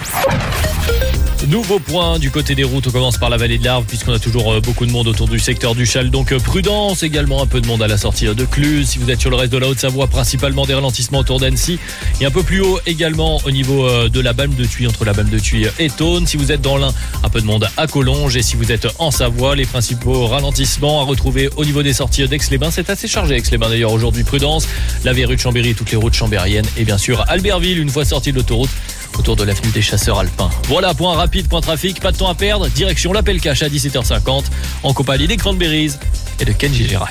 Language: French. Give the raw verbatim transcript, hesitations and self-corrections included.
Nouveau point du côté des routes, on commence par la vallée de l'Arve puisqu'on a toujours beaucoup de monde autour du secteur du Châle, donc prudence, également un peu de monde à la sortie de Cluse. Si vous êtes sur le reste de la Haute-Savoie, principalement des ralentissements autour d'Annecy et un peu plus haut également au niveau de la Balme de Thuit, entre la Balme de Thuit et Thônes. Si vous êtes dans l'Ain, un peu de monde à Collonges, et si vous êtes en Savoie, les principaux ralentissements à retrouver au niveau des sorties d'Aix-les-Bains. C'est assez chargé Aix-les-Bains d'ailleurs aujourd'hui, prudence, la verrue de Chambéry, toutes les routes chambériennes et bien sûr Albertville une fois sorti de l'autoroute autour de l'avenue des Chasseurs Alpins. Voilà, point rapide, point trafic, pas de temps à perdre, direction l'Appel Cache à dix-sept heures cinquante en compagnie des Cranberries et de Kenji Girac.